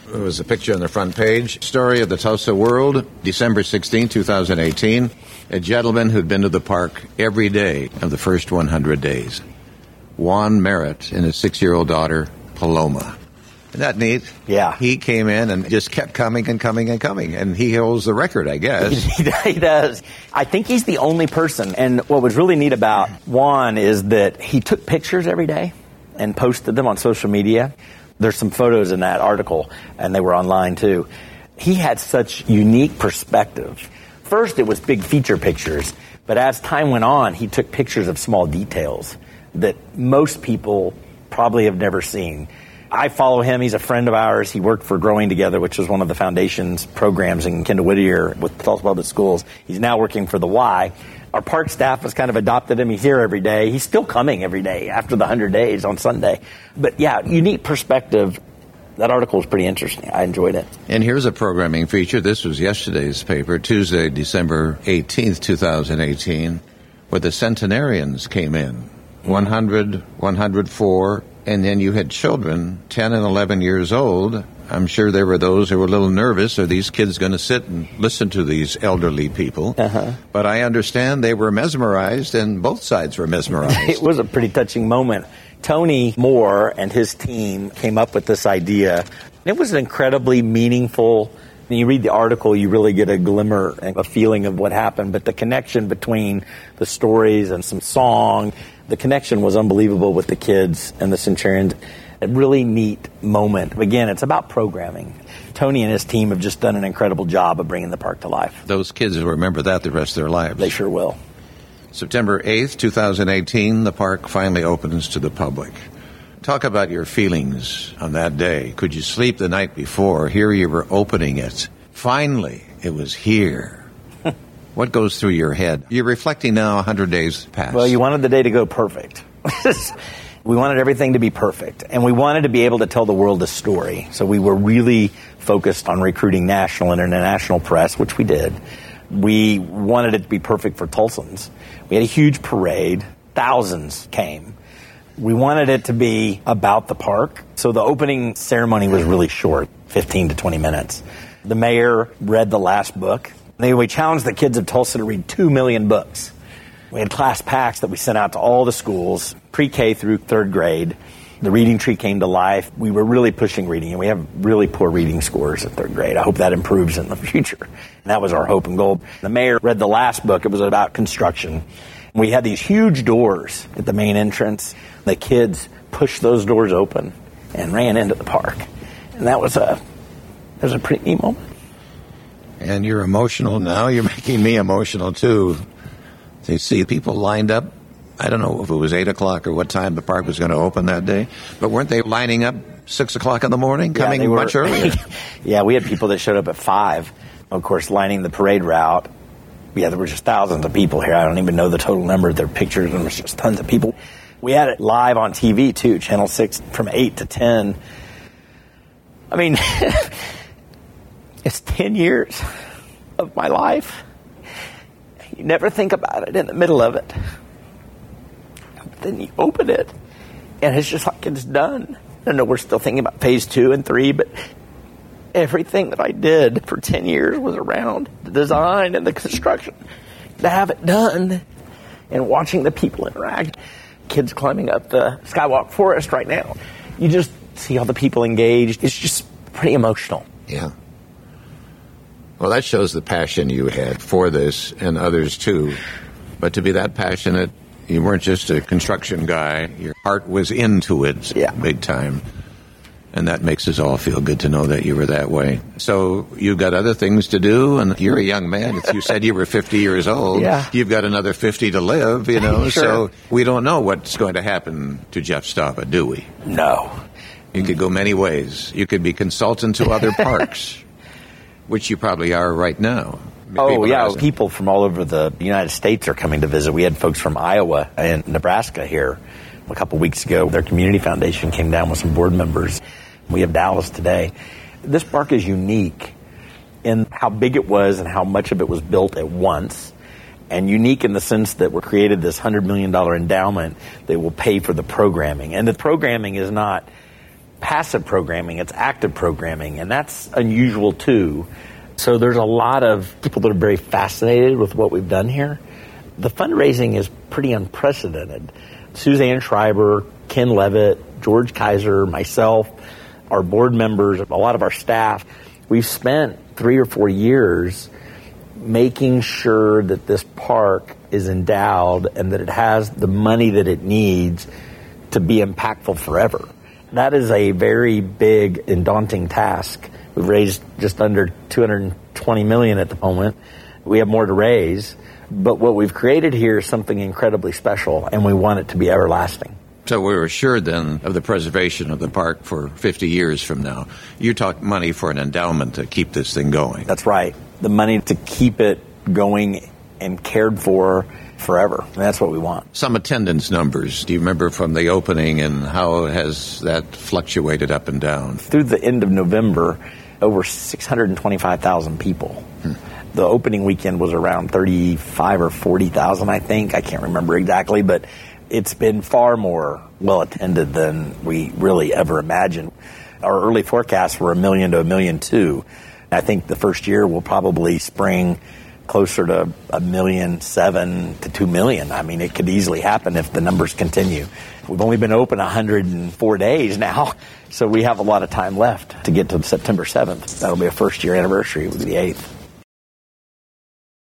It was a picture on the front page. Story of the Tulsa World, December 16, 2018. A gentleman who'd been to the park every day of the first 100 days. Juan Merritt and his 6-year-old daughter, Paloma. Isn't that neat? Yeah. He came in and just kept coming and coming and coming. And he holds the record, I guess. He does. I think he's the only person. And what was really neat about Juan is that he took pictures every day and posted them on social media. There's some photos in that article, and they were online too. He had such unique perspective. First, it was big feature pictures. But as time went on, he took pictures of small details that most people probably have never seen. I follow him. He's a friend of ours. He worked for Growing Together, which was one of the foundation's programs in Kendall Whittier with Tulsa Public Schools. He's now working for the Y. Our park staff has kind of adopted him. He's here every day. He's still coming every day after the 100 days on Sunday. But yeah, unique perspective. That article was pretty interesting. I enjoyed it. And here's a programming feature. This was yesterday's paper, Tuesday, December 18th, 2018, where the centenarians came in. 100, 104, and then you had children, 10 and 11 years old. I'm sure there were those who were a little nervous. Are these kids going to sit and listen to these elderly people? But I understand they were mesmerized, and both sides were mesmerized. It was a pretty touching moment. Tony Moore and his team came up with this idea. It was an incredibly meaningful. When you read the article, you really get a glimmer and a feeling of what happened. But the connection between the stories and some song, the connection was unbelievable with the kids and the Centurions. A really neat moment. Again, it's about programming. Tony and his team have just done an incredible job of bringing the park to life. Those kids will remember that the rest of their lives. They sure will. September 8th, 2018, the park finally opens to the public. Talk about your feelings on that day. Could you sleep the night before? Here you were opening it. Finally, it was here. What goes through your head? You're reflecting now 100 days past. Well, you wanted the day to go perfect. We wanted everything to be perfect, and we wanted to be able to tell the world a story. So we were really focused on recruiting national and international press, which we did. We wanted it to be perfect for Tulsans. We had a huge parade. Thousands came. We wanted it to be about the park. So the opening ceremony was really short, 15 to 20 minutes. The mayor read the last book. We challenged the kids of Tulsa to read 2 million books. We had class packs that we sent out to all the schools, pre-K through third grade. The reading tree came to life. We were really pushing reading, and we have really poor reading scores in third grade. I hope that improves in the future. And that was our hope and goal. The mayor read the last book. It was about construction. We had these huge doors at the main entrance. The kids pushed those doors open and ran into the park. And that was a pretty neat moment. And you're emotional now. You're making me emotional, too. You see people lined up. I don't know if it was 8 o'clock or what time the park was going to open that day, but weren't they lining up 6 o'clock in the morning, coming much earlier? Yeah, we had people that showed up at 5, of course, lining the parade route. Yeah, there were just thousands of people here. I don't even know the total number of their pictures, and there was just tons of people. We had it live on TV, too, Channel 6, from 8 to 10. I mean, it's 10 years of my life. You never think about it in the middle of it. But then you open it, and it's just like it's done. I know we're still thinking about phase 2 and 3, but everything that I did for 10 years was around the design and the construction. To have it done and watching the people interact. Kids climbing up the Skywalk Forest right now. You just see all the people engaged. It's just pretty emotional. Yeah. Well, that shows the passion you had for this and others, too. But to be that passionate, you weren't just a construction guy. Your heart was into it big time. And that makes us all feel good to know that you were that way. So you've got other things to do, and you're a young man. You said you were 50 years old. Yeah. You've got another 50 to live, you know. Sure. So we don't know what's going to happen to Jeff Stoppa, do we? No. You could go many ways. You could be consultant to other parks. Which you probably are right now. People from all over the United States are coming to visit. We had folks from Iowa and Nebraska here a couple weeks ago. Their community foundation came down with some board members. We have Dallas today. This park is unique in how big it was and how much of it was built at once, and unique in the sense that we created this $100 million endowment that will pay for the programming. And the programming is not passive programming, it's active programming, and that's unusual too. So there's a lot of people that are very fascinated with what we've done here. The fundraising is pretty unprecedented. Suzanne Schreiber, Ken Levitt, George Kaiser, myself, our board members, a lot of our staff, we've spent 3 or 4 years making sure that this park is endowed and that it has the money that it needs to be impactful forever. That is a very big and daunting task. We've raised just under $220 million at the moment. We have more to raise, but what we've created here is something incredibly special, and we want it to be everlasting. So we're assured then of the preservation of the park for 50 years from now. You talk money for an endowment to keep this thing going. That's right. The money to keep it going and cared for forever. And that's what we want. Some attendance numbers. Do you remember from the opening, and how has that fluctuated up and down? Through the end of November, over 625,000 people. The opening weekend was around 35 or 40,000, I think. I can't remember exactly, but it's been far more well attended than we really ever imagined. Our early forecasts were 1 million to 1.2 million. I think the first year will probably spring closer to 1.7 million to 2 million. I mean, it could easily happen if the numbers continue. We've only been open 104 days now, so we have a lot of time left to get to September 7th. That'll be a first-year anniversary. It will be the 8th.